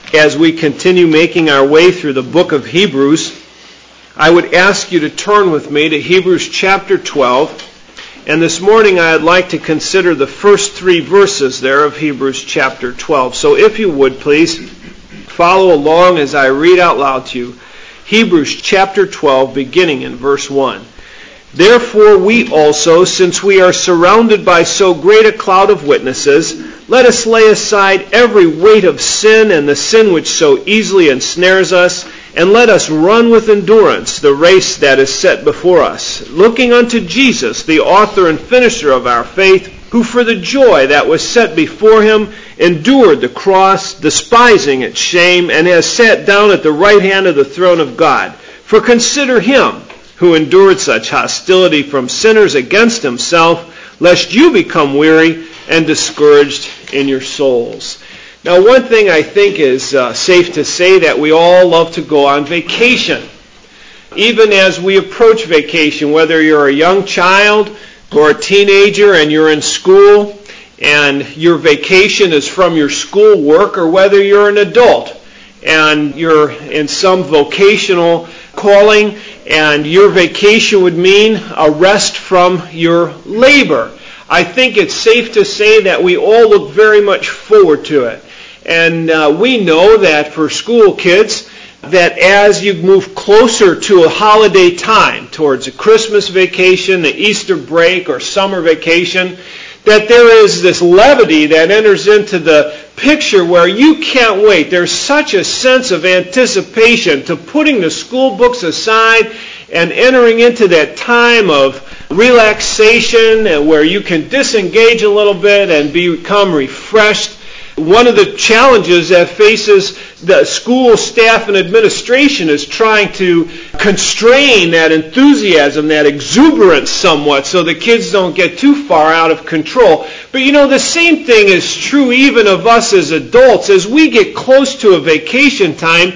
as we continue making our way through the book of Hebrews, I would ask you to turn with me to Hebrews chapter 12. And this morning I'd like to consider the first 3 verses there of Hebrews chapter 12. So if you would, please follow along as I read out loud to you. Hebrews chapter 12, beginning in verse 1. Therefore we also, since we are surrounded by so great a cloud of witnesses, let us lay aside every weight of sin and the sin which so easily ensnares us, and let us run with endurance the race that is set before us, looking unto Jesus, the author and finisher of our faith, who for the joy that was set before him endured the cross, despising its shame, and has sat down at the right hand of the throne of God. For consider him who endured such hostility from sinners against himself, lest you become weary and discouraged in your souls. Now, one thing I think is safe to say that we all love to go on vacation. Even as we approach vacation, whether you're a young child or a teenager and you're in school and your vacation is from your school work, or whether you're an adult and you're in some vocational calling and your vacation would mean a rest from your labor. I think it's safe to say that we all look very much forward to it. And we know that for school kids, that as you move closer to a holiday time, towards a Christmas vacation, the Easter break, or summer vacation, that there is this levity that enters into the picture where you can't wait. There's such a sense of anticipation to putting the school books aside and entering into that time of relaxation where you can disengage a little bit and become refreshed. One of the challenges that faces the school staff and administration is trying to constrain that enthusiasm, that exuberance somewhat, so the kids don't get too far out of control. But you know, the same thing is true even of us as adults. As we get close to a vacation time,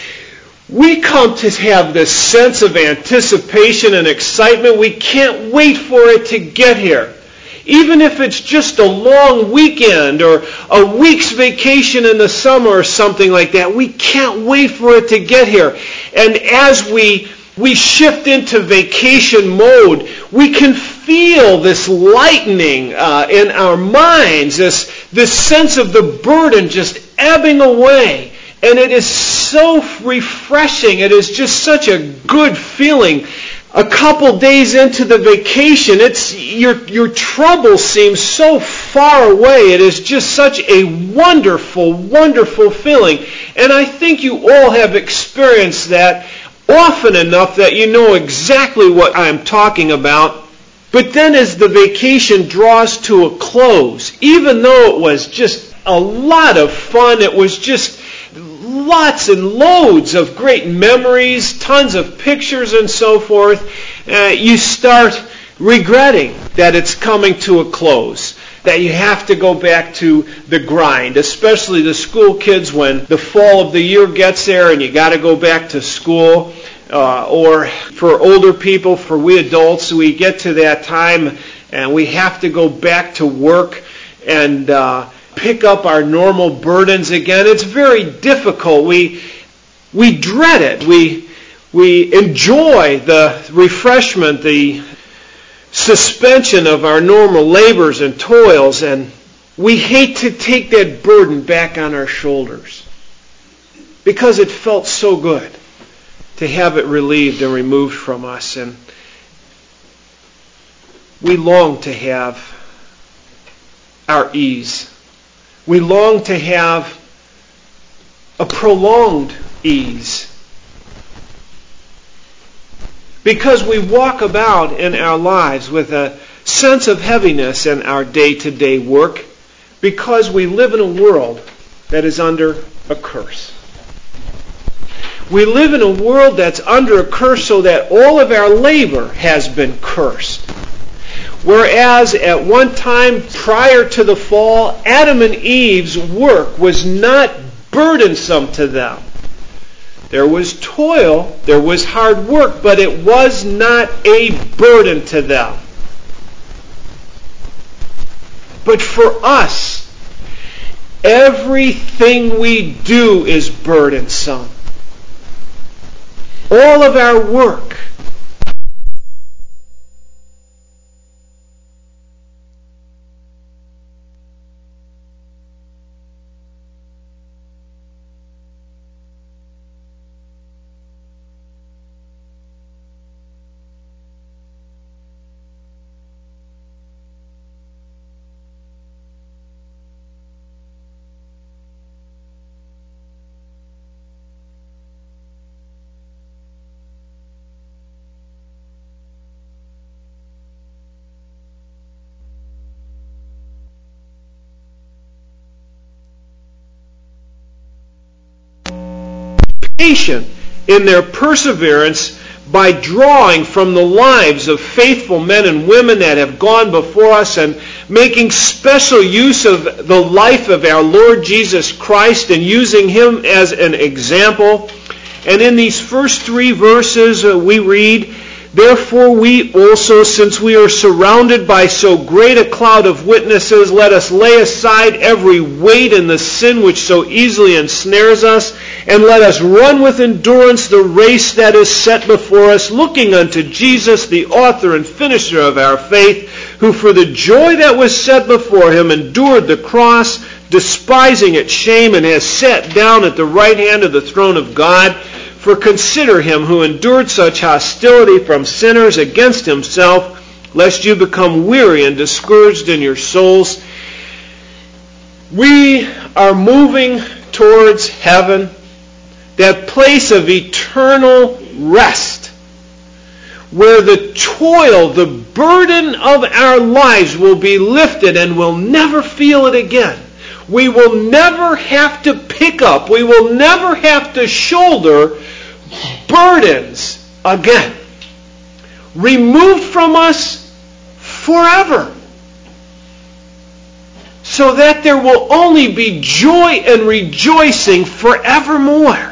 we come to have this sense of anticipation and excitement. We can't wait for it to get here. Even if it's just a long weekend or a week's vacation in the summer or something like that, we can't wait for it to get here. And as we shift into vacation mode, we can feel this lightening in our minds, this sense of the burden just ebbing away. And it is so refreshing. It is just such a good feeling. A couple days into the vacation, your trouble seems so far away. It is just such a wonderful, wonderful feeling. And I think you all have experienced that often enough that you know exactly what I'm talking about. But then as the vacation draws to a close, even though it was just a lot of fun, it was just lots and loads of great memories, tons of pictures and so forth, you start regretting that it's coming to a close, that you have to go back to the grind, especially the school kids when the fall of the year gets there and you got to go back to school, or for older people, for we adults, we get to that time and we have to go back to work and pick up our normal burdens again. It's very difficult. We dread it. We enjoy the refreshment, the suspension of our normal labors and toils, and we hate to take that burden back on our shoulders because it felt so good to have it relieved and removed from us. And we long to have our ease. We long to have a prolonged ease. Because we walk about in our lives with a sense of heaviness in our day-to-day work, because we live in a world that is under a curse. We live in a world that's under a curse so that all of our labor has been cursed. Whereas at one time prior to the fall, Adam and Eve's work was not burdensome to them. There was toil, there was hard work, but it was not a burden to them. But for us, Everything we do is burdensome. All of our work. Patient in their perseverance by drawing from the lives of faithful men and women that have gone before us and making special use of the life of our Lord Jesus Christ and using Him as an example. And in these first 3 verses we read, "Therefore we also, since we are surrounded by so great a cloud of witnesses, let us lay aside every weight and the sin which so easily ensnares us, and let us run with endurance the race that is set before us, looking unto Jesus, the author and finisher of our faith, who for the joy that was set before Him endured the cross, despising its shame, and has sat down at the right hand of the throne of God. For consider Him who endured such hostility from sinners against Himself, lest you become weary and discouraged in your souls." We are moving towards heaven, that place of eternal rest, where the toil, the burden of our lives will be lifted and we'll never feel it again. We will never have to pick up, we will never have to shoulder burdens again. Removed from us forever. So that there will only be joy and rejoicing forevermore.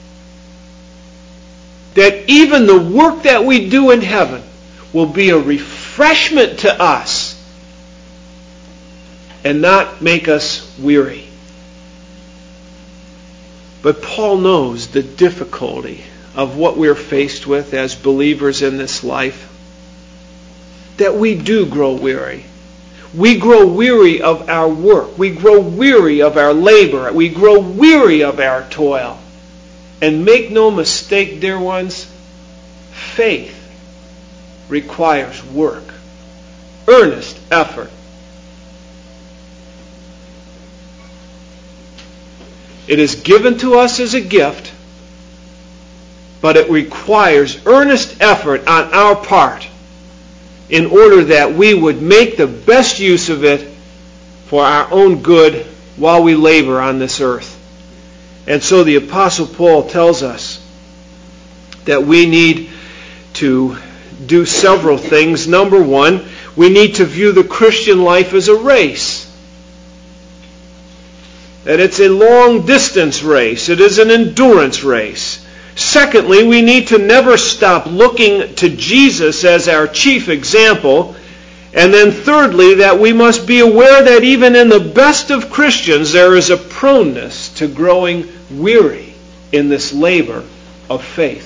That even the work that we do in heaven will be a refreshment to us and not make us weary. But Paul knows the difficulty of what we're faced with as believers in this life. That we do grow weary. We grow weary of our work. We grow weary of our labor. We grow weary of our toil. And make no mistake, dear ones, faith requires work, earnest effort. It is given to us as a gift, but it requires earnest effort on our part in order that we would make the best use of it for our own good while we labor on this earth. And so the Apostle Paul tells us that we need to do several things. Number one, we need to view the Christian life as a race. That it's a long-distance race. It is an endurance race. Secondly, we need to never stop looking to Jesus as our chief example. And then thirdly, that we must be aware that even in the best of Christians, there is a proneness to growing weary in this labor of faith.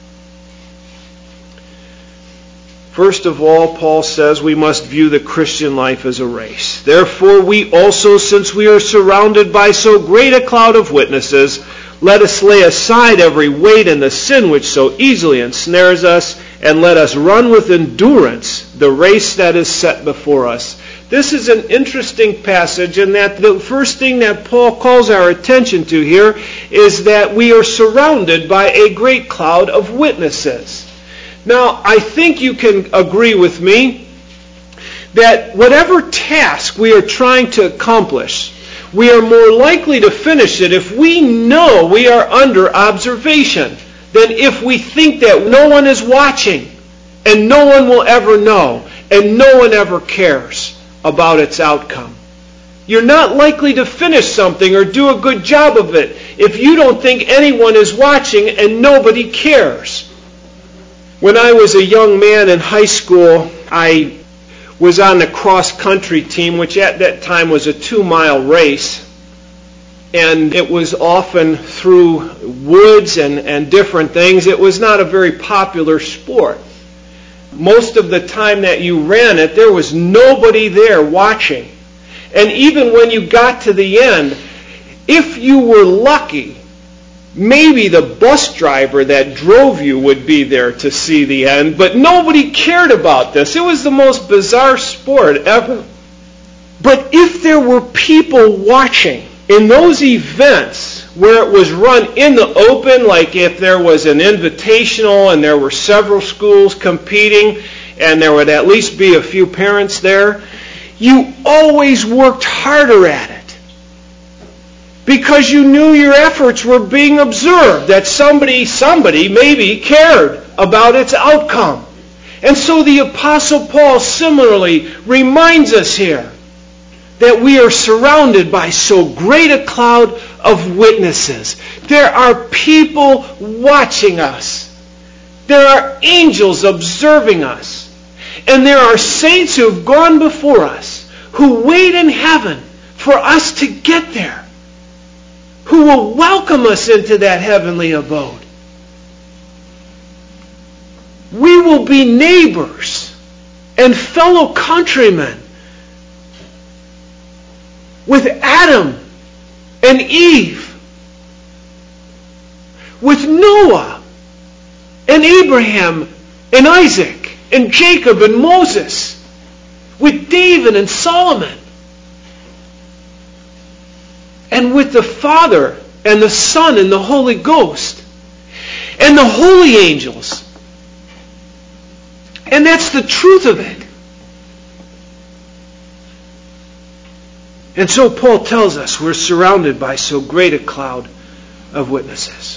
First of all, Paul says we must view the Christian life as a race. Therefore, we also, since we are surrounded by so great a cloud of witnesses, let us lay aside every weight and the sin which so easily ensnares us, and let us run with endurance the race that is set before us. This is an interesting passage in that the first thing that Paul calls our attention to here is that we are surrounded by a great cloud of witnesses. Now, I think you can agree with me that whatever task we are trying to accomplish, we are more likely to finish it if we know we are under observation than if we think that no one is watching and no one will ever know and no one ever cares about its outcome. You're not likely to finish something or do a good job of it if you don't think anyone is watching and nobody cares. When I was a young man in high school, I was on the cross-country team, which at that time was a 2-mile race. and it was often through woods and different things. It was not a very popular sport. Most of the time that you ran it, there was nobody there watching. And even when you got to the end, if you were lucky, maybe the bus driver that drove you would be there to see the end, but nobody cared about this. It was the most bizarre sport ever. But if there were people watching in those events where it was run in the open, like if there was an invitational and there were several schools competing and there would at least be a few parents there, you always worked harder at it because you knew your efforts were being observed, that somebody maybe cared about its outcome. And so the Apostle Paul similarly reminds us here that we are surrounded by so great a cloud of witnesses. There are people watching us. There are angels observing us. And there are saints who have gone before us, who wait in heaven for us to get there, who will welcome us into that heavenly abode. We will be neighbors and fellow countrymen with Adam and Eve, with Noah and Abraham and Isaac and Jacob and Moses, with David and Solomon, and with the Father and the Son and the Holy Ghost and the holy angels. And that's the truth of it. And so Paul tells us we're surrounded by so great a cloud of witnesses.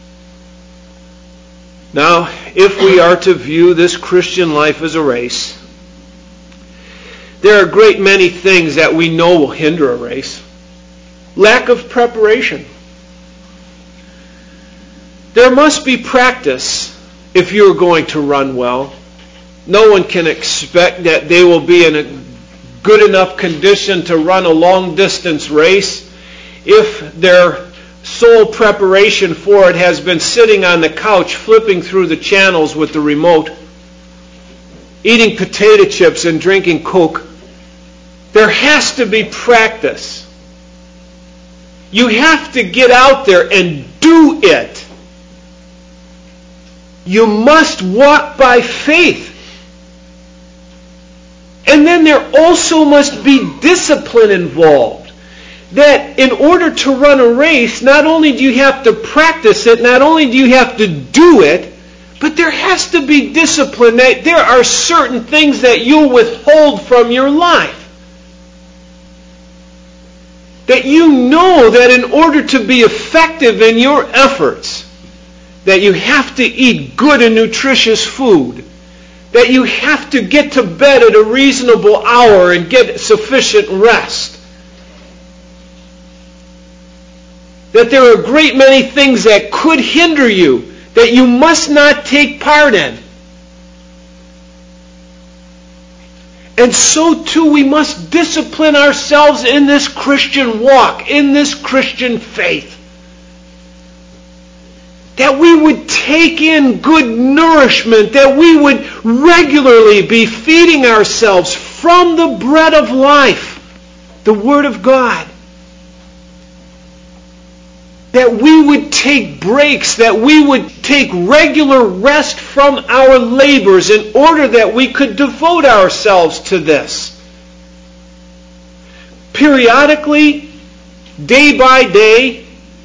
Now, if we are to view this Christian life as a race, there are a great many things that we know will hinder a race. Lack of preparation. There must be practice if you're going to run well. No one can expect that they will be in a good enough condition to run a long-distance race if their sole preparation for it has been sitting on the couch flipping through the channels with the remote, eating potato chips and drinking Coke. There has to be practice. You have to get out there and do it. You must walk by faith. And then there also must be discipline involved. That in order to run a race, not only do you have to practice it, not only do you have to do it, but there has to be discipline. That there are certain things that you'll withhold from your life. That you know that in order to be effective in your efforts, that you have to eat good and nutritious food. That you have to get to bed at a reasonable hour and get sufficient rest. That there are a great many things that could hinder you that you must not take part in. And so too we must discipline ourselves in this Christian walk, in this Christian faith. That we would take in good nourishment, that we would regularly be feeding ourselves from the bread of life, the Word of God. That we would take breaks, that we would take regular rest from our labors in order that we could devote ourselves to this. Periodically, day by day,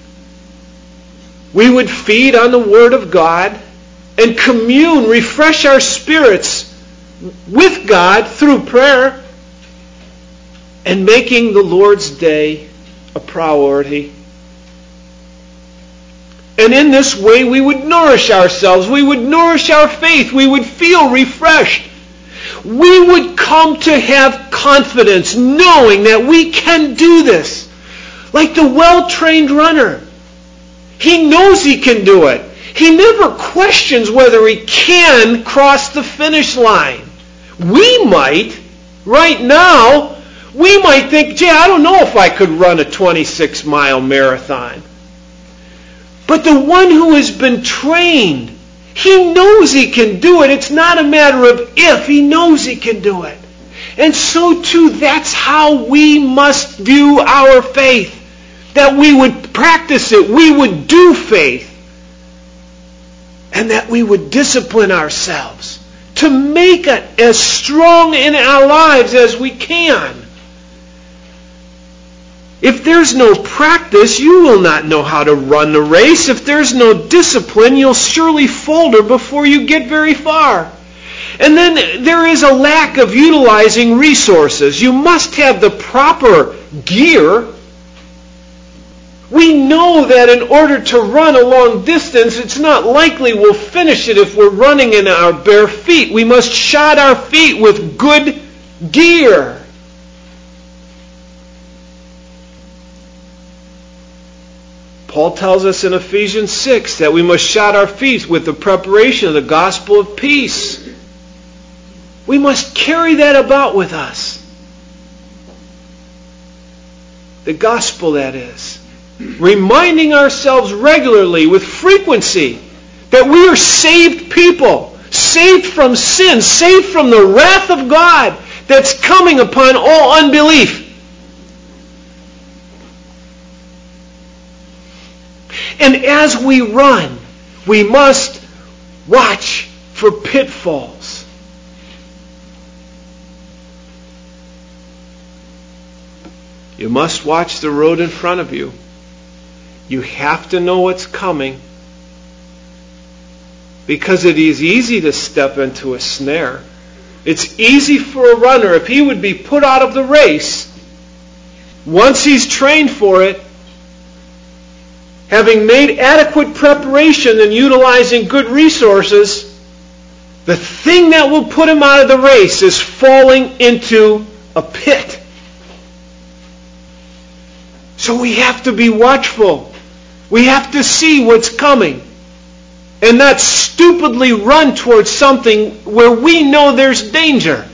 we would feed on the Word of God and commune, refresh our spirits with God through prayer and making the Lord's Day a priority. And in this way we would nourish ourselves, we would nourish our faith, we would feel refreshed. We would come to have confidence knowing that we can do this. Like the well-trained runner. He knows he can do it. He never questions whether he can cross the finish line. We might. Right now, We might think, gee, I don't know if I could run a 26-mile marathon. But the one who has been trained, he knows he can do it. It's not a matter of if. He knows he can do it. And so too, that's how we must view our faith. That we would practice it. We would do faith. And that we would discipline ourselves to make it as strong in our lives as we can. If there's no practice, you will not know how to run the race. If there's no discipline, you'll surely falter before you get very far. And then there is a lack of utilizing resources. You must have the proper gear. We know that in order to run a long distance, it's not likely we'll finish it if we're running in our bare feet. We must shod our feet with good gear. Paul tells us in Ephesians 6 that we must shod our feet with the preparation of the gospel of peace. We must carry that about with us. The gospel, that is. Reminding ourselves regularly with frequency that we are saved people, saved from sin, saved from the wrath of God that's coming upon all unbelief. And as we run, we must watch for pitfalls. You must watch the road in front of you. You have to know what's coming. Because it is easy to step into a snare. It's easy for a runner, if he would be put out of the race, once he's trained for it, having made adequate preparation and utilizing good resources, the thing that will put him out of the race is falling into a pit. So we have to be watchful. We have to see what's coming and not stupidly run towards something where we know there's danger.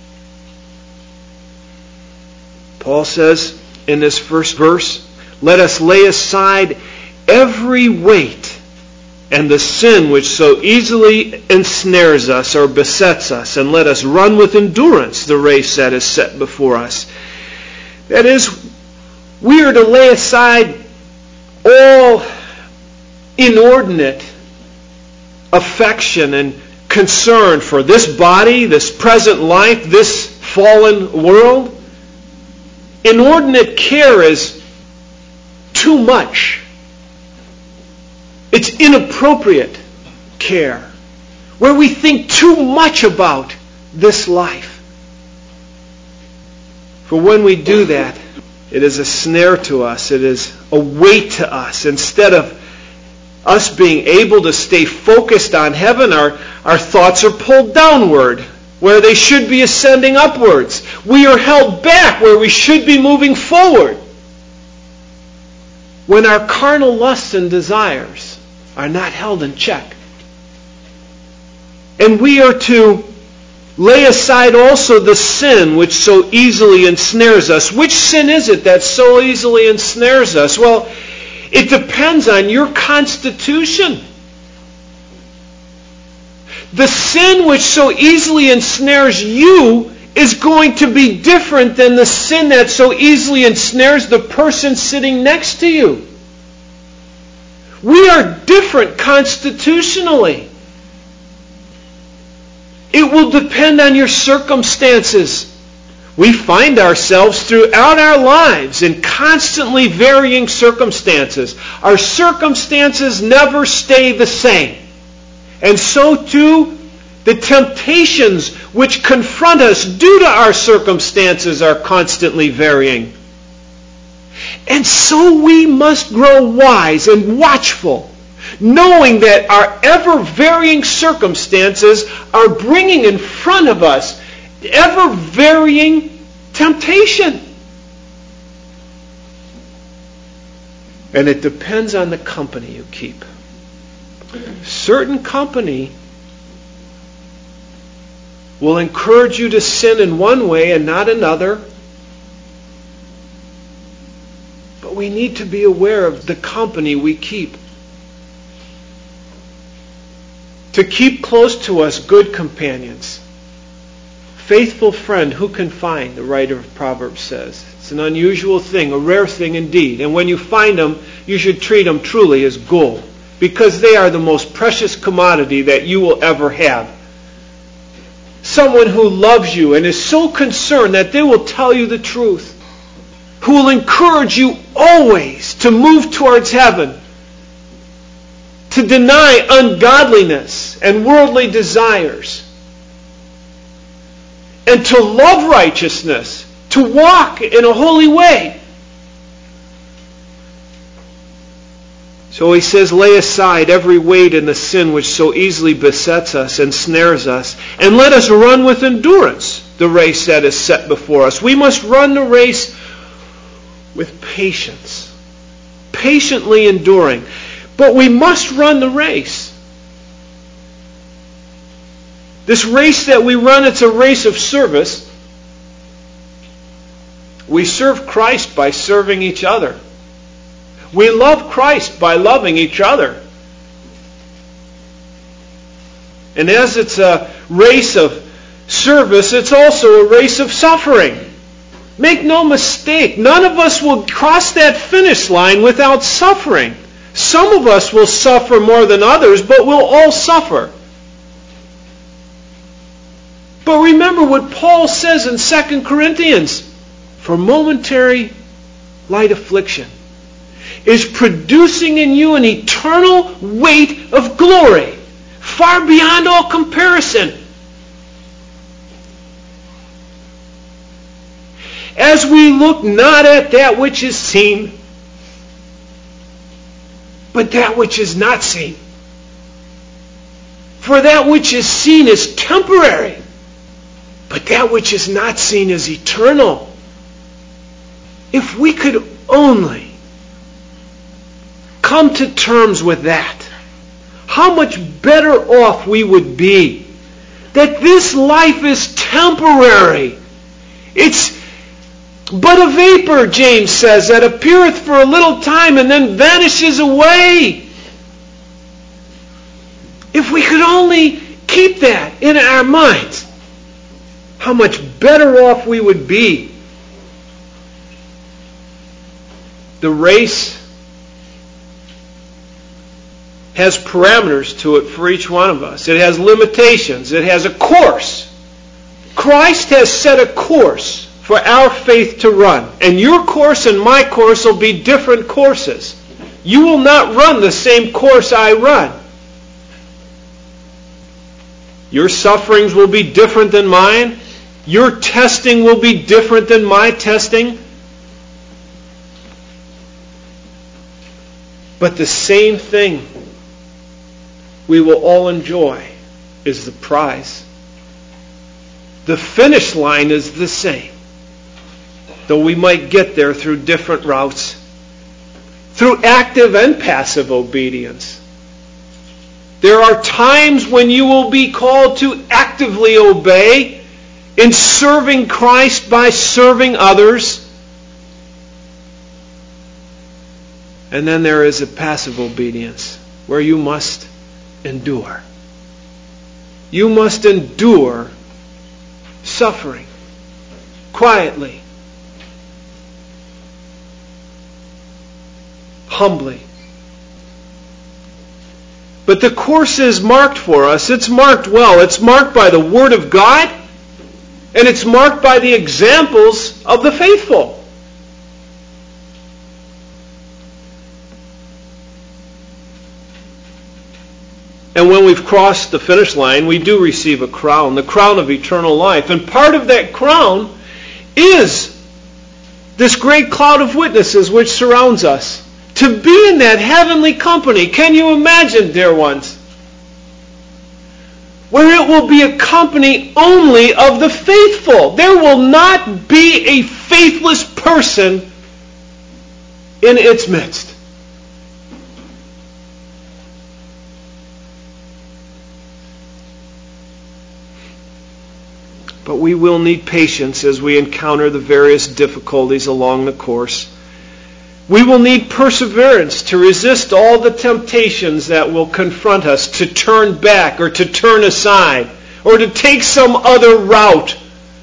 Paul says in this first verse, let us lay aside every weight and the sin which so easily ensnares us or besets us, and let us run with endurance the race that is set before us. That is, we are to lay aside all inordinate affection and concern for this body, this present life, this fallen world. Inordinate care is too much. It's inappropriate care, where we think too much about this life. For when we do that, it is a snare to us. It is a weight to us. Instead of us being able to stay focused on heaven, our thoughts are pulled downward, where they should be ascending upwards. We are held back where we should be moving forward. When our carnal lusts and desires are not held in check. And we are to lay aside also the sin which so easily ensnares us. Which sin is it that so easily ensnares us? Well, it depends on your constitution. The sin which so easily ensnares you is going to be different than the sin that so easily ensnares the person sitting next to you. We are different constitutionally. It will depend on your circumstances. We find ourselves throughout our lives in constantly varying circumstances. Our circumstances never stay the same. And so too, the temptations which confront us due to our circumstances are constantly varying. And so we must grow wise and watchful, knowing that our ever-varying circumstances are bringing in front of us ever-varying temptation. And it depends on the company you keep. Certain company will encourage you to sin in one way and not another. we need to be aware of the company we keep. To keep close to us good companions. Faithful friend, who can find, the writer of Proverbs says. It's an unusual thing, a rare thing indeed. And when you find them, you should treat them truly as gold, because they are the most precious commodity that you will ever have. Someone who loves you and is so concerned that they will tell you the truth, who will encourage you always to move towards heaven, to deny ungodliness and worldly desires, and to love righteousness, to walk in a holy way. So he says, lay aside every weight and the sin which so easily besets us and snares us, and let us run with endurance the race that is set before us. We must run the race with patience, patiently enduring. But we must run the race. This race that we run, it's a race of service. We serve Christ by serving each other. We love Christ by loving each other. And as it's a race of service, it's also a race of suffering. Make no mistake, none of us will cross that finish line without suffering. Some of us will suffer more than others, but we'll all suffer. But remember what Paul says in 2 Corinthians. For momentary light affliction is producing in you an eternal weight of glory, far beyond all comparison. As we look not at that which is seen, but that which is not seen. For that which is seen is temporary, but that which is not seen is eternal. If we could only come to terms with that, how much better off we would be. That this life is temporary. It's but a vapor, James says, that appeareth for a little time and then vanishes away. If we could only keep that in our minds, how much better off we would be. The race has parameters to it for each one of us. It has limitations. It has a course. Christ has set a course for our faith to run. And your course and my course will be different courses. You will not run the same course I run. Your sufferings will be different than mine. Your testing will be different than my testing. But the same thing we will all enjoy is the prize. The finish line is the same, though we might get there through different routes, through active and passive obedience. There are times when you will be called to actively obey in serving Christ by serving others. And then there is a passive obedience where you must endure. You must endure suffering quietly, humbly. But the course is marked for us. It's marked well. It's marked by the Word of God, and it's marked by the examples of the faithful. And when we've crossed the finish line, we do receive a crown, the crown of eternal life. And part of that crown is this great cloud of witnesses which surrounds us. To be in that heavenly company, can you imagine, dear ones? Where it will be a company only of the faithful. There will not be a faithless person in its midst. But we will need patience as we encounter the various difficulties along the course. We will need perseverance to resist all the temptations that will confront us to turn back or to turn aside or to take some other route.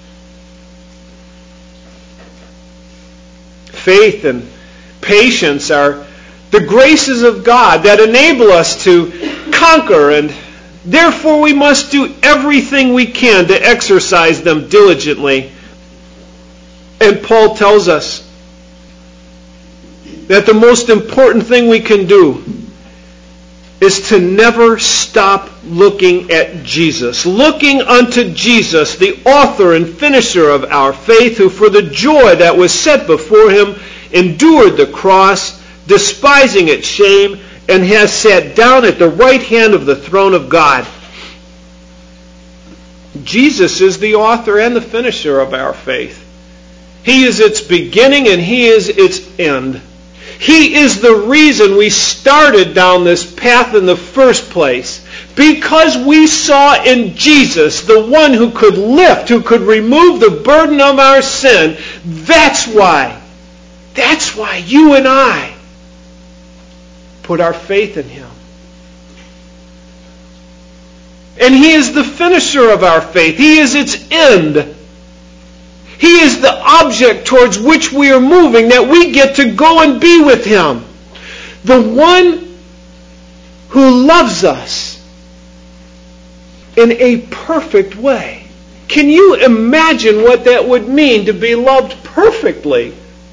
Faith and patience are the graces of God that enable us to conquer, and therefore we must do everything we can to exercise them diligently. And Paul tells us that the most important thing we can do is to never stop looking at Jesus. Looking unto Jesus, the author and finisher of our faith, who for the joy that was set before him endured the cross, despising its shame, and has sat down at the right hand of the throne of God. Jesus is the author and the finisher of our faith. He is its beginning and He is its end. He is the reason we started down this path in the first place. Because we saw in Jesus the one who could lift, who could remove the burden of our sin. That's why you and I put our faith in Him. And He is the finisher of our faith. He is its end. He is the object towards which we are moving, that we get to go and be with Him. The one who loves us in a perfect way. Can you imagine what that would mean to be loved perfectly?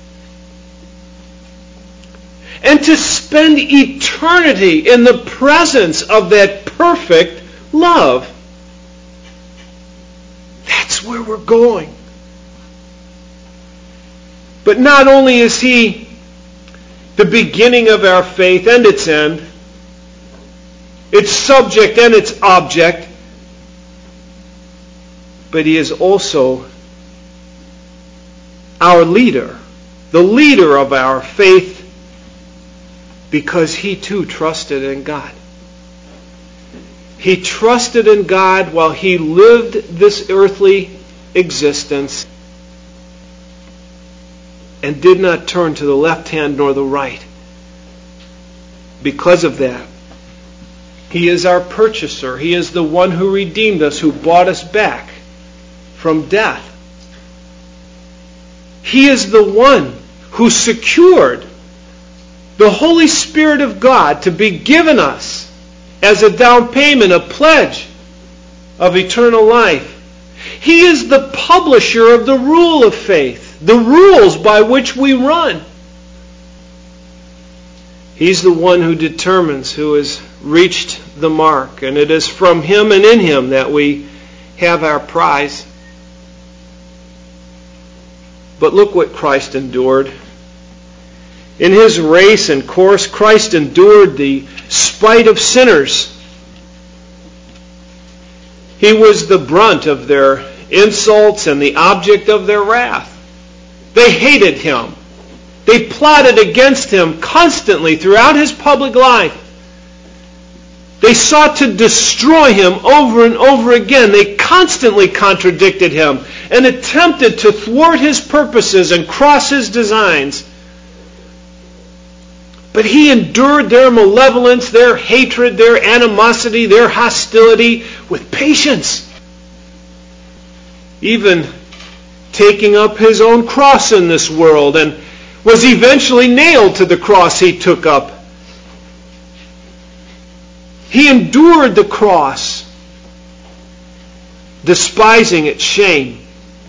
And to spend eternity in the presence of that perfect love. That's where we're going. But not only is He the beginning of our faith and its end, its subject and its object, but He is also our leader, the leader of our faith, because He too trusted in God. He trusted in God while He lived this earthly existence and did not turn to the left hand nor the right. Because of that, He is our purchaser. He is the one who redeemed us, who bought us back from death. He is the one who secured the Holy Spirit of God to be given us as a down payment, a pledge of eternal life. He is the publisher of the rule of faith, the rules by which we run. He's the one who determines who has reached the mark, and it is from Him and in Him that we have our prize. But look what Christ endured. In His race and course, Christ endured the spite of sinners. He was the brunt of their insults and the object of their wrath. They hated Him. They plotted against Him constantly throughout His public life. They sought to destroy Him over and over again. They constantly contradicted Him and attempted to thwart His purposes and cross His designs. But He endured their malevolence, their hatred, their animosity, their hostility with patience. Even taking up His own cross in this world, and was eventually nailed to the cross He took up. He endured the cross, despising its shame.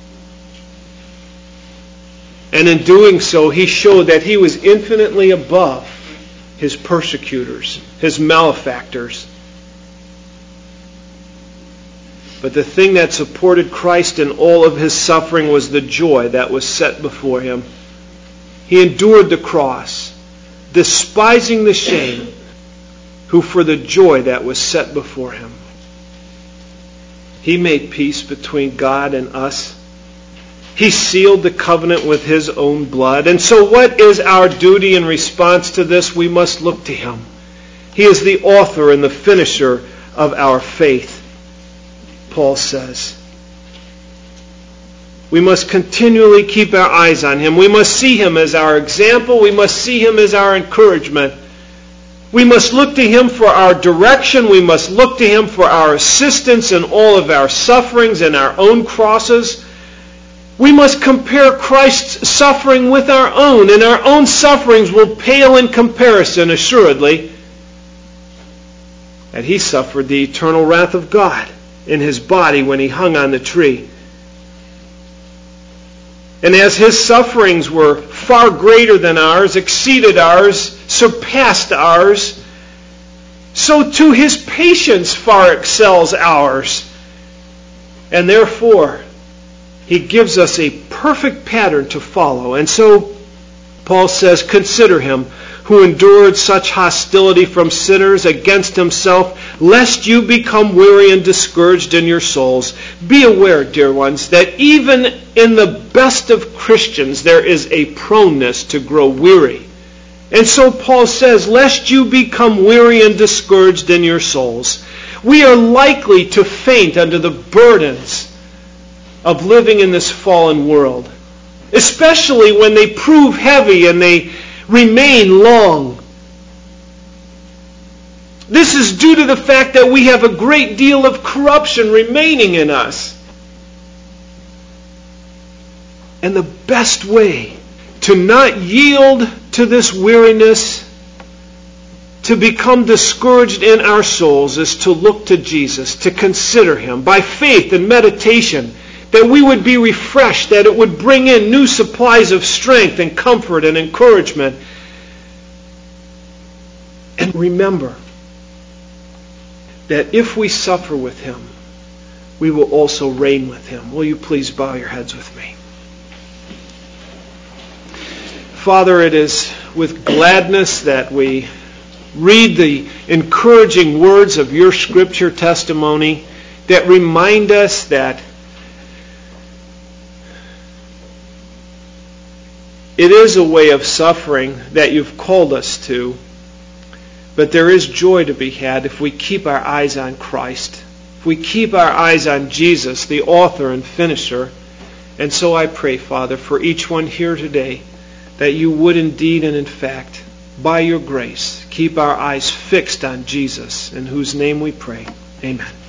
And in doing so, He showed that He was infinitely above His persecutors, His malefactors. But the thing that supported Christ in all of His suffering was the joy that was set before Him. He endured the cross, despising the shame, who for the joy that was set before Him. He made peace between God and us. He sealed the covenant with His own blood. And so what is our duty in response to this? We must look to Him. He is the author and the finisher of our faith, Paul says. We must continually keep our eyes on Him. We must see Him as our example. We must see Him as our encouragement. We must look to Him for our direction. We must look to Him for our assistance in all of our sufferings and our own crosses. We must compare Christ's suffering with our own, and our own sufferings will pale in comparison, assuredly, that He suffered the eternal wrath of God in His body when He hung on the tree. And as His sufferings were far greater than ours, exceeded ours, surpassed ours, so too His patience far excels ours. And therefore, He gives us a perfect pattern to follow. And so, Paul says, consider Him who endured such hostility from sinners against Himself, lest you become weary and discouraged in your souls. Be aware, dear ones, that even in the best of Christians there is a proneness to grow weary. And so Paul says, lest you become weary and discouraged in your souls. We are likely to faint under the burdens of living in this fallen world, especially when they prove heavy and they remain long. This is due to the fact that we have a great deal of corruption remaining in us. And the best way to not yield to this weariness, to become discouraged in our souls, is to look to Jesus, to consider Him by faith and meditation, that we would be refreshed, that it would bring in new supplies of strength and comfort and encouragement. And remember that if we suffer with Him, we will also reign with Him. Will you please bow your heads with me? Father, it is with gladness that we read the encouraging words of your Scripture testimony that remind us that it is a way of suffering that you've called us to, but there is joy to be had if we keep our eyes on Christ, if we keep our eyes on Jesus, the author and finisher. And so I pray, Father, for each one here today, that you would indeed and in fact, by your grace, keep our eyes fixed on Jesus, in whose name we pray. Amen.